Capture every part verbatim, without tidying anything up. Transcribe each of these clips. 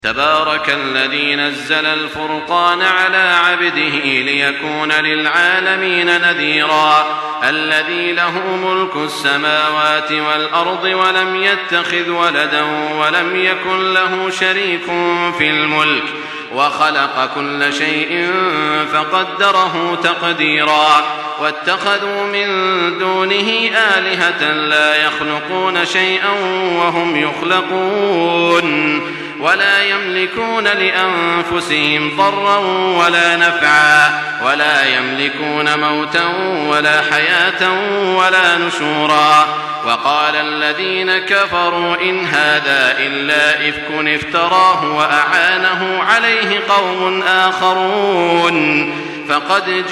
تبارك الذي نزل الفرقان على عبده ليكون للعالمين نذيرا الذي له ملك السماوات والأرض ولم يتخذ ولدا ولم يكن له شريك في الملك وخلق كل شيء فقدره تقديرا واتخذوا من دونه آلهة لا يخلقون شيئا وهم يخلقون ولا يملكون لأنفسهم ضرا ولا نفعا ولا يملكون موتا ولا حياة ولا نشورا وقال الذين كفروا إن هذا إلا إفك افتراه وأعانه عليه قوم آخرون فقد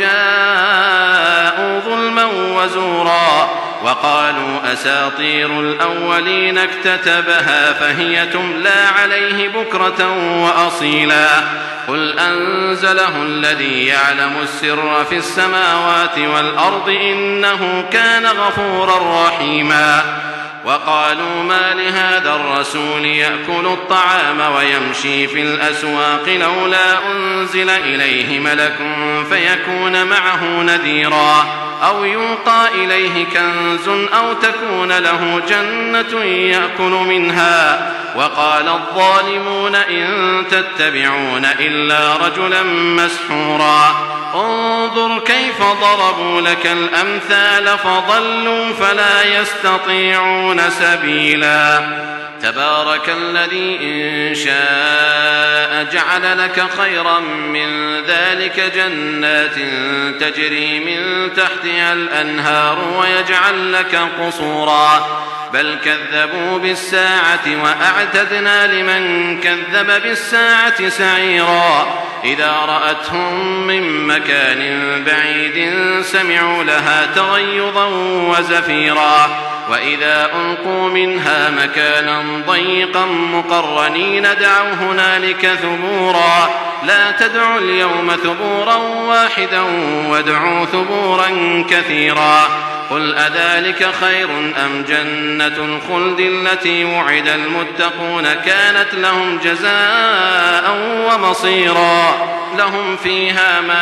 جاءوا ظلما وزورا وقالوا أساطير الأولين اكتتبها فهي تملى عليه بكرة وأصيلا قل أنزله الذي يعلم السر في السماوات والأرض إنه كان غفورا رحيما وقالوا ما لهذا الرسول يأكل الطعام ويمشي في الأسواق لولا أنزل إليه ملك فيكون معه نذيرا أو يلقى إليه كنز أو تكون له جنة يأكل منها وقال الظالمون إن تتبعون إلا رجلا مسحورا انظر كيف ضربوا لك الأمثال فضلوا فلا يستطيعون سبيلا تبارك الذي إن شاء جعل لك خيرا من ذلك جنات تجري من تحتها الأنهار ويجعل لك قصورا بل كذبوا بالساعة وأعتدنا لمن كذب بالساعة سعيرا إذا رأتهم من مكان بعيد سمعوا لها تغيظا وزفيرا وإذا ألقوا منها مكانا ضيقا مقرنين دعوا هنالك ثبورا لا تدعوا اليوم ثبورا واحدا وادعوا ثبورا كثيرا قل أذلك خير أم جنة الخلد التي وعد المتقون كانت لهم جزاء ومصيرا لهم فيها ما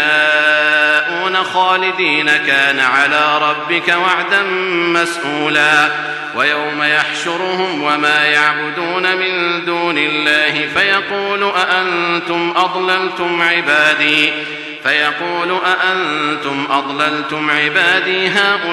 يشاءون خالدين كان على ربك وعدا مسئولا ويوم يحشرهم وما يعبدون من دون الله فيقول أأنتم أضللتم عبادي فيقول أأنتم أضللتم عبادي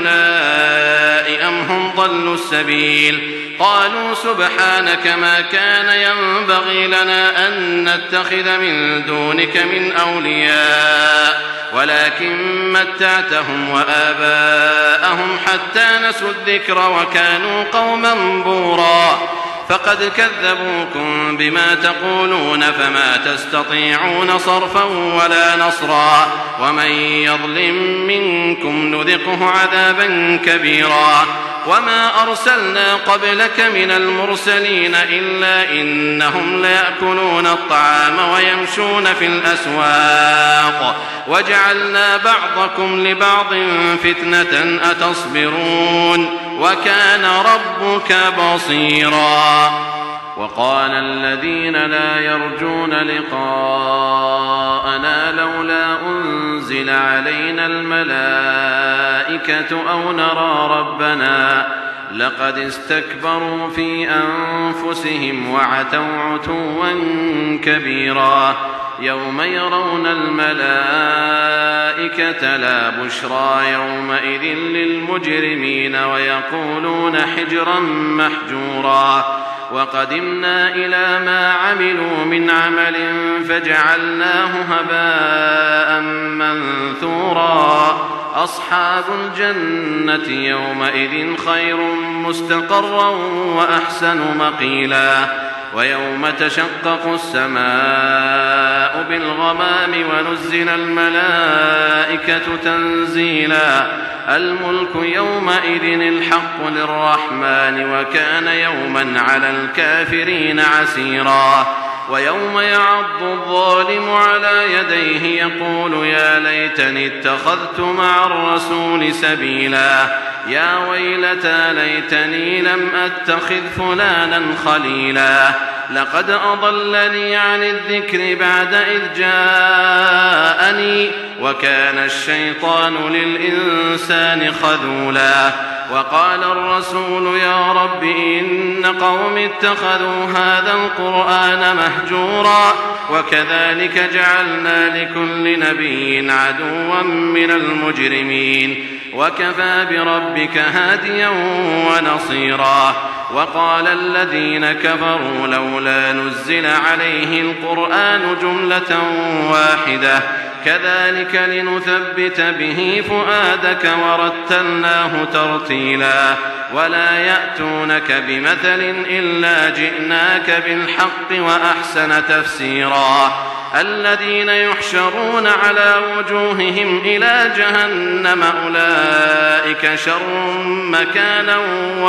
هؤلاء أم هم ضلوا السبيل قالوا سبحانك ما كان ينبغي لنا أن نتخذ من دونك من أولياء ولكن متعتهم وآباءهم حتى نسوا الذكر وكانوا قوما بورا فقد كذبوكم بما تقولون فما تستطيعون صرفا ولا نصرا ومن يظلم منكم نذقه عذابا كبيرا وما أرسلنا قبلك من المرسلين إلا إنهم ليأكلون الطعام ويمشون في الأسواق وجعلنا بعضكم لبعض فتنة أتصبرون وكان ربك بصيرا وقال الذين لا يرجون لقاءنا لولا أنزل علينا الملائكة أو نرى ربنا لقد استكبروا في أنفسهم وعتوا عتوا كبيرا يوم يرون الملائكة لا بشرى يومئذ للمجرمين ويقولون حجرا محجورا وقدمنا إلى ما عملوا من عمل فجعلناه هباء منثورا أصحاب الجنة يومئذ خير مستقرا وأحسن مقيلا ويوم تشقق السماء بالغمام ونزل الملائكة تنزيلا الملك يومئذ الحق للرحمن وكان يوما على الكافرين عسيرا ويوم يعض الظالم على يديه يقول يا ليتني اتخذت مع الرسول سبيلا يا ويلتى ليتني لم أتخذ فلانا خليلا لقد أضلني عن الذكر بعد إذ جاءني وكان الشيطان للإنسان خذولا وقال الرسول يا رب إن قوم اتخذوا هذا القرآن مهجورا وكذلك جعلنا لكل نبي عدوا من المجرمين وكفى بربك هاديا ونصيرا وقال الذين كفروا لولا نزل عليه القرآن جملة واحدة كذلك لنثبت به فؤادك ورتلناه ترتيلا ولا يأتونك بمثل إلا جئناك بالحق وأحسن تفسيرا الذين يحشرون على وجوههم إلى جهنم أولئك شر مكانا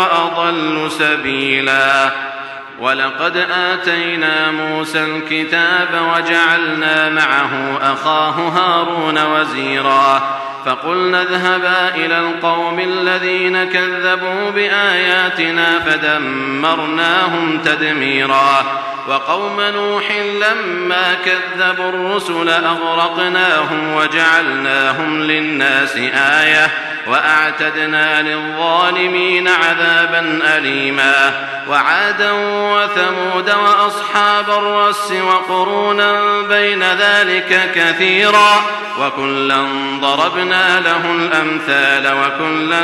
وأضل سبيلا ولقد آتينا موسى الكتاب وجعلنا معه أخاه هارون وزيرا فقلنا اذهبا إلى القوم الذين كذبوا بآياتنا فدمرناهم تدميرا وقوم نوح لما كذبوا الرسل أغرقناهم وجعلناهم للناس آية وأعتدنا للظالمين عذابا أليما وعادا وثمود وأصحاب الرس وقرونا بين ذلك كثيرا وكلا ضربنا له الأمثال وكلا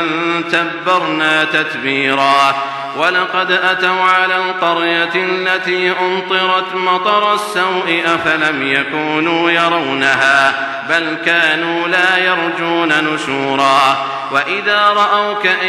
تبرنا تتبيرا ولقد أتوا على القرية التي أمطرت مطر السوء أفلم يكونوا يرونها بل كانوا لا يرجون نشورا وإذا رأوك إن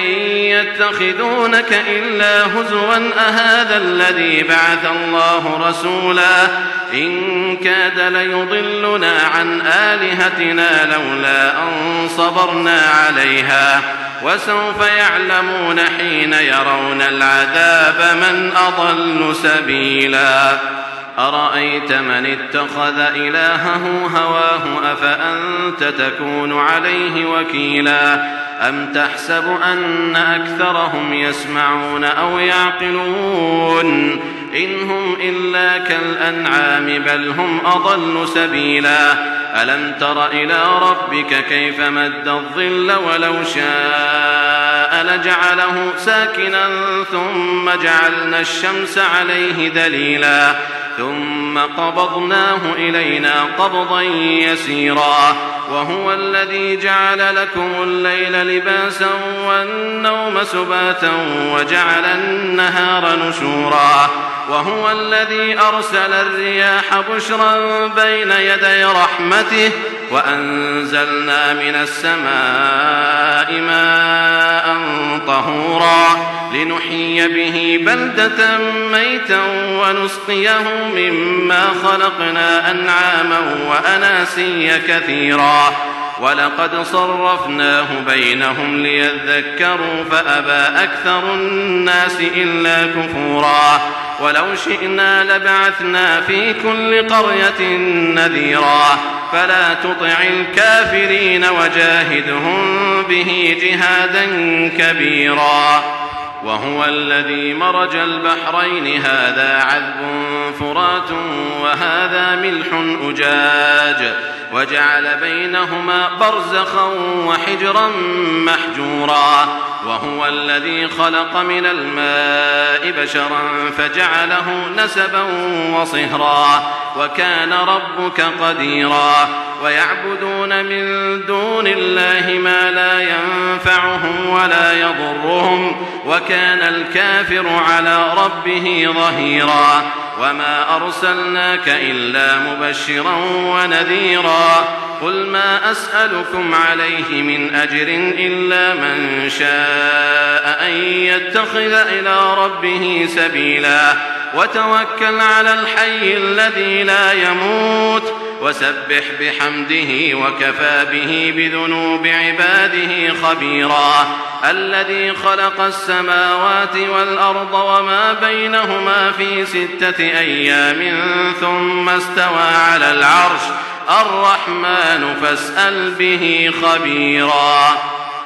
يتخذونك إلا هزوا أهذا الذي بعث الله رسولا إن كاد ليضلنا عن آلهتنا لولا أن صبرنا عليها وسوف يعلمون حين يرون العذاب من أضل سبيلا أرأيت من اتخذ إلهه هواه أفأنت تكون عليه وكيلا أم تحسب أن أكثرهم يسمعون أو يعقلون إن هم إلا كالأنعام بل هم أضل سبيلا ألم تر إلى ربك كيف مد الظل ولو شاء لجعله ساكنا ثم جعلنا الشمس عليه دليلا ثم قبضناه إلينا قبضا يسيرا وهو الذي جعل لكم الليل لباسا والنوم سباتا وجعل النهار نشورا وهو الذي أرسل الرياح بشرا بين يدي رحمته وأنزلنا من السماء ماء طهورا لنحيي به بلدة ميتا ونسقيه مما خلقنا أنعاما وأناسيا كثيرا ولقد صرفناه بينهم ليذكروا فأبى أكثر الناس إلا كفورا ولو شئنا لبعثنا في كل قرية نذيرا فلا تطع الكافرين وجاهدهم به جهادا كبيرا وهو الذي مرج البحرين هذا عذب فرات وهذا ملح أجاج وجعل بينهما برزخا وحجرا محجورا وهو الذي خلق من الماء بشرا فجعله نسبا وصهرا وكان ربك قديرا ويعبدون من دون الله ما لا ينفعهم ولا يضرهم وكان الكافر على ربه ظهيرا وما أرسلناك إلا مبشرا ونذيرا قل ما أسألكم عليه من أجر إلا من شاء أن يتخذ إلى ربه سبيلا وتوكل على الحي الذي لا يموت وسبح بحمده وكفى به بذنوب عباده خبيرا الذي خلق السماوات والأرض وما بينهما في ستة أيام ثم استوى على العرش الرحمن فاسأل به خبيرا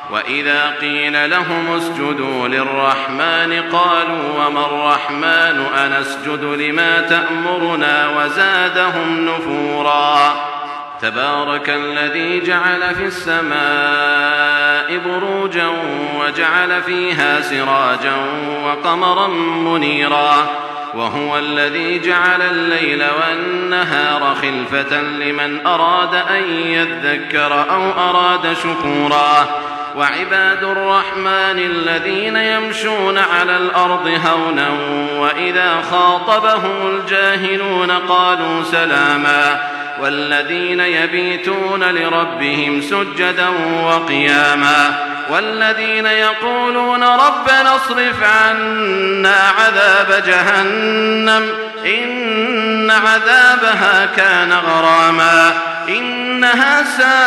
وإذا قيل لهم اسجدوا للرحمن قالوا وما الرحمن أنسجد لما تأمرنا وزادهم نفورا تبارك الذي جعل في السماء بروجا وجعل فيها سراجا وقمرا منيرا وهو الذي جعل الليل والنهار خلفة لمن أراد أن يذكر أو أراد شكورا وعباد الرحمن الذين يمشون على الأرض هونا وإذا خاطبهم الجاهلون قالوا سلاما والذين يبيتون لربهم سجدا وقياما والذين يقولون ربنا اصرف عنا عذاب جهنم إن عذابها كان غراما إنها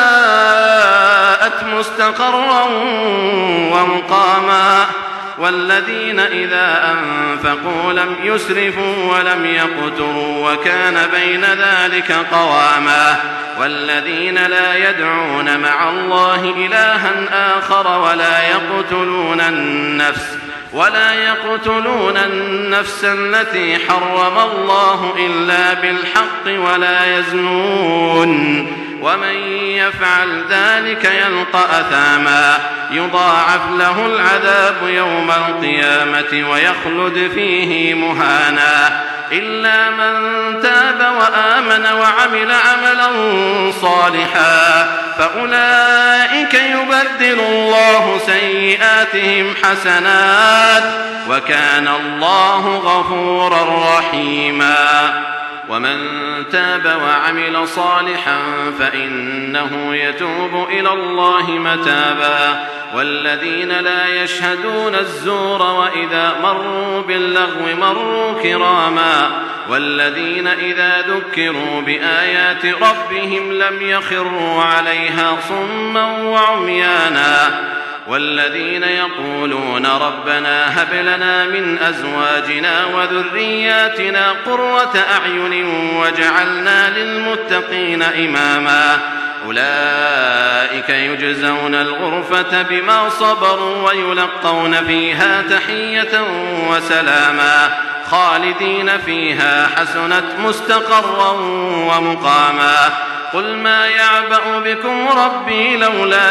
ساءت مستقرا ومقاما والذين إذا أنفقوا لم يسرفوا ولم يقتروا وكان بين ذلك قواما والذين لا يدعون مع الله إلها آخر ولا يقتلون النفس ولا يقتلون النفس التي حرم الله إلا بالحق ولا يزنون ومن يفعل ذلك يلقى أثاما يضاعف له العذاب يوم القيامة ويخلد فيه مهانا إلا من تاب وآمن وعمل عملا صالحا فأولئك يبدل الله سيئاتهم حسنات وكان الله غفورا رحيما ومن تاب وعمل صالحا فإنه يتوب إلى الله متابا والذين لا يشهدون الزور وإذا مروا باللغو مروا كراما والذين إذا ذكروا بآيات ربهم لم يخروا عليها صما وعميانا والذين يقولون ربنا هب لنا من أزواجنا وذرياتنا قرة أعين وجعلنا للمتقين إماما أولئك يجزون الغرفة بما صبروا ويلقون فيها تحية وسلاما خالدين فيها حسنت مستقرا ومقاما قل ما يعبأ بكم ربي لولا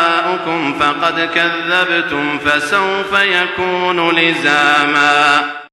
دعاؤكم فقد كذبتم فسوف يكون لزاما.